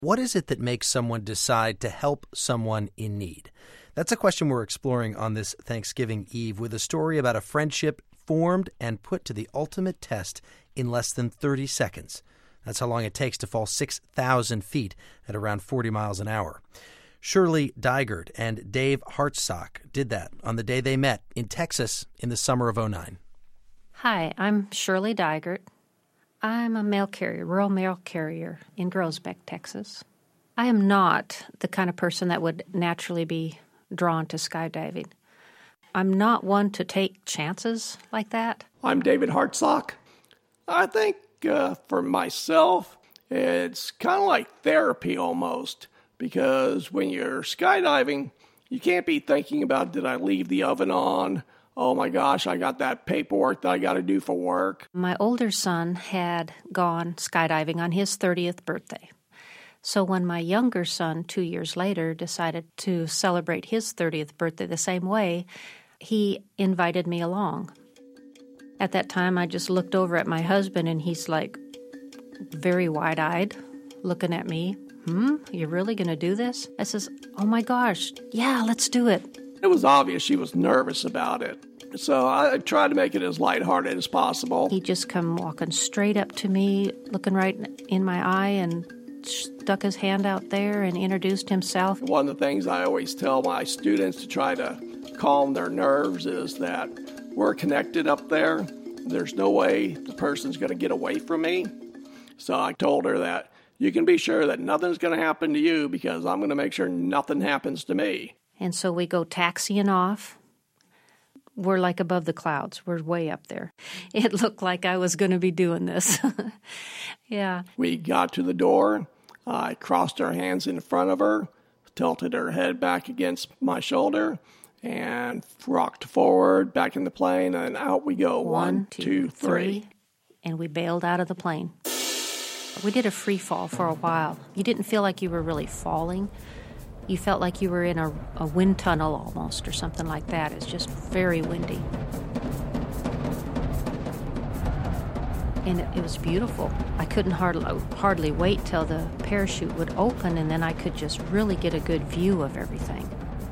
What is it that makes someone decide to help someone in need? That's a question we're exploring on this Thanksgiving Eve with a story about a friendship formed and put to the ultimate test in less than 30 seconds. That's how long it takes to fall 6,000 feet at around 40 miles an hour. Shirley Dygert and Dave Hartsock did that on the day they met in Texas in the summer of '09. Hi, I'm Shirley Dygert. I'm a mail carrier, rural mail carrier in Groesbeck, Texas. I am not the kind of person that would naturally be drawn to skydiving. I'm not one to take chances like that. I'm David Hartsock. I think for myself, it's kind of like therapy almost, because when you're skydiving, you can't be thinking about, did I leave the oven on? Oh my gosh, I got that paperwork that I got to do for work. My older son had gone skydiving on his 30th birthday. So when my younger son, 2 years later, decided to celebrate his 30th birthday the same way, he invited me along. At that time, I just looked over at my husband, and he's like very wide-eyed, looking at me. You're really going to do this? I says, oh my gosh, yeah, let's do it. It was obvious she was nervous about it, so I tried to make it as lighthearted as possible. He just come walking straight up to me, looking right in my eye, and stuck his hand out there and introduced himself. One of the things I always tell my students to try to calm their nerves is that we're connected up there. There's no way the person's going to get away from me. So I told her that you can be sure that nothing's going to happen to you because I'm going to make sure nothing happens to me. And so we go taxiing off. We're like above the clouds. We're way up there. It looked like I was going to be doing this. Yeah. We got to the door. I crossed her hands in front of her, tilted her head back against my shoulder, and rocked forward back in the plane, and out we go. One, two, three. And we bailed out of the plane. We did a free fall for a while. You didn't feel like you were really falling. You felt like you were in a wind tunnel almost or something like that. It's just very windy. And it was beautiful. I couldn't hardly wait till the parachute would open, and then I could just really get a good view of everything.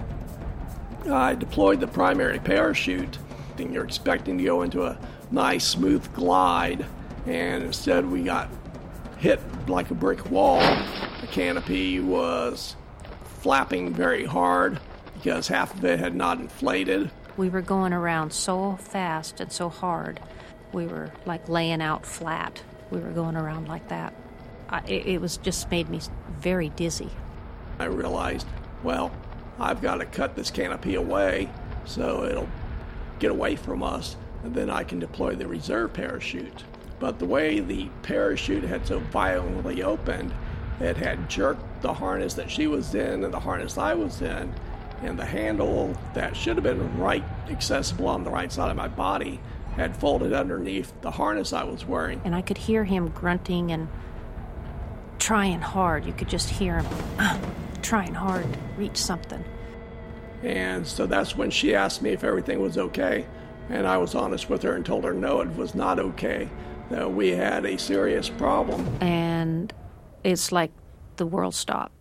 I deployed the primary parachute, and you're expecting to go into a nice, smooth glide, and instead we got hit like a brick wall. The canopy was flapping very hard because half of it had not inflated. We were going around so fast and so hard. We were like laying out flat. We were going around like that. It was just made me very dizzy. I realized, well, I've got to cut this canopy away so it'll get away from us, and then I can deploy the reserve parachute. But the way the parachute had so violently opened, it had jerked the harness that she was in and the harness I was in, and the handle that should have been right accessible on the right side of my body had folded underneath the harness I was wearing. And I could hear him grunting and trying hard. You could just hear him trying hard to reach something. And so that's when she asked me if everything was okay, and I was honest with her and told her no, it was not okay, that we had a serious problem. And it's like the world stopped.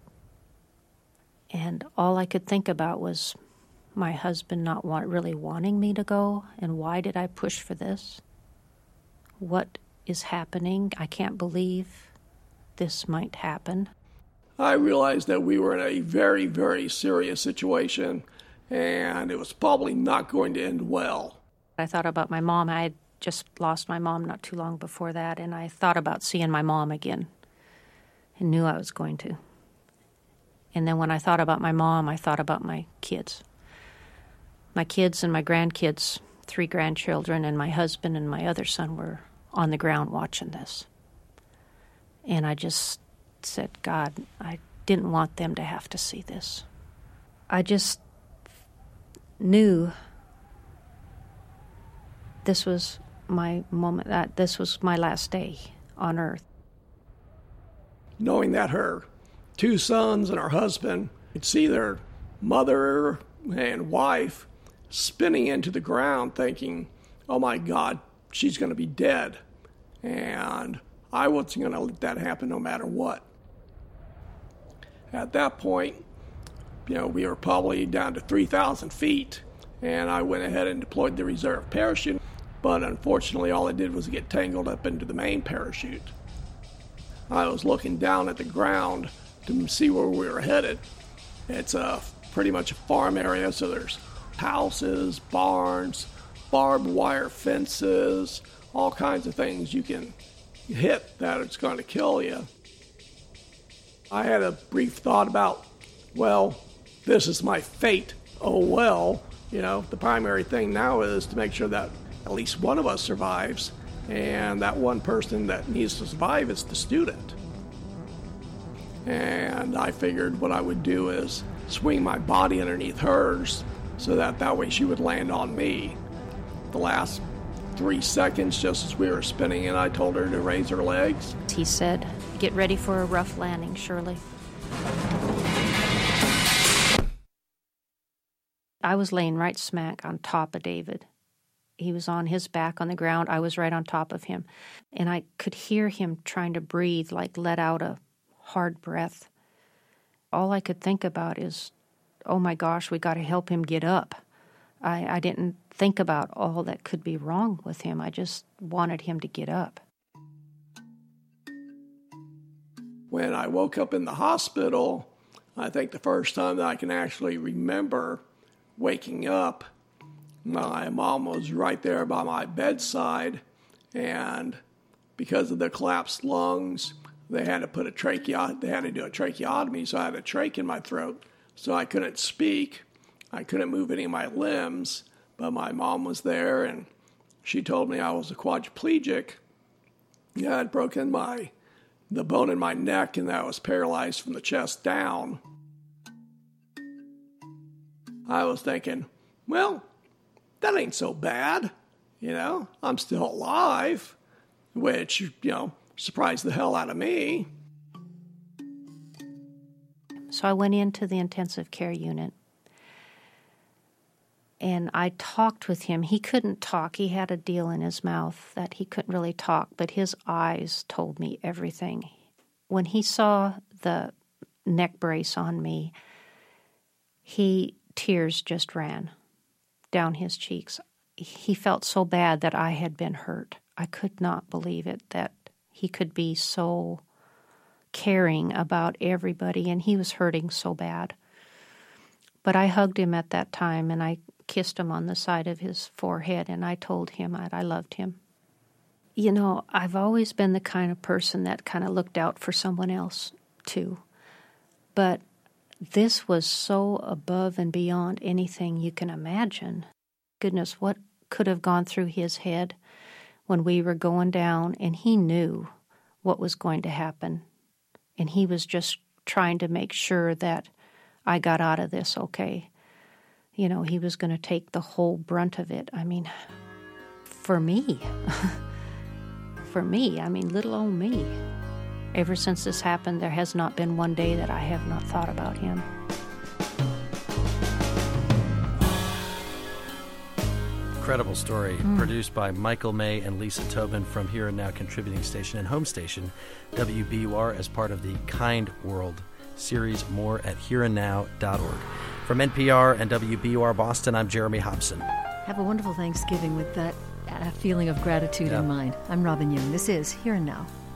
And all I could think about was my husband not really wanting me to go, and why did I push for this? What is happening? I can't believe this might happen. I realized that we were in a very, very serious situation, and it was probably not going to end well. I thought about my mom. I had just lost my mom not too long before that, and I thought about seeing my mom again and knew I was going to. And then when I thought about my mom, I thought about my kids. My kids and my grandkids, 3 grandchildren, and my husband and my other son were on the ground watching this. And I just said, God, I didn't want them to have to see this. I just knew this was my moment, that this was my last day on earth. Knowing that her 2 sons and her husband could see their mother and wife spinning into the ground thinking, oh my God, she's going to be dead. And I wasn't going to let that happen no matter what. At that point, we were probably down to 3,000 feet, and I went ahead and deployed the reserve parachute, but unfortunately all I did was get tangled up into the main parachute. I was looking down at the ground to see where we were headed. It's pretty much a farm area, so there's houses, barns, barbed wire fences, all kinds of things you can hit that it's going to kill you. I had a brief thought about, well, this is my fate. Oh well, the primary thing now is to make sure that at least one of us survives, and that one person that needs to survive is the student. And I figured what I would do is swing my body underneath hers so that way she would land on me. The last 3 seconds, just as we were spinning in, I told her to raise her legs. He said, "Get ready for a rough landing, Shirley." I was laying right smack on top of David. He was on his back on the ground. I was right on top of him. And I could hear him trying to breathe, like let out a hard breath. All I could think about is, oh my gosh, we got to help him get up. I didn't think about all that could be wrong with him. I just wanted him to get up. When I woke up in the hospital, I think the first time that I can actually remember waking up, my mom was right there by my bedside, and because of the collapsed lungs, they had to do a tracheotomy, so I had a trach in my throat, so I couldn't speak. I couldn't move any of my limbs, but my mom was there, and she told me I was a quadriplegic. I had broken the bone in my neck, and that I was paralyzed from the chest down. I was thinking, well, that ain't so bad. I'm still alive, which, surprised the hell out of me. So I went into the intensive care unit, and I talked with him. He couldn't talk. He had a deal in his mouth that he couldn't really talk, but his eyes told me everything. When he saw the neck brace on me, tears just ran down his cheeks. He felt so bad that I had been hurt. I could not believe it, that he could be so caring about everybody, and he was hurting so bad. But I hugged him at that time, and I kissed him on the side of his forehead, and I told him that I loved him. I've always been the kind of person that kind of looked out for someone else, too. But this was so above and beyond anything you can imagine. Goodness, what could have gone through his head when we were going down, and he knew what was going to happen. And he was just trying to make sure that I got out of this okay. He was going to take the whole brunt of it. I mean, for me, little old me. Ever since this happened, there has not been one day that I have not thought about him. Incredible story, produced by Michael May and Lisa Tobin from Here and Now contributing station and home station WBUR as part of the Kind World series. More at hereandnow.org. From NPR and WBUR Boston, I'm Jeremy Hobson. Have a wonderful Thanksgiving with that feeling of gratitude in mind. I'm Robin Young. This is Here and Now.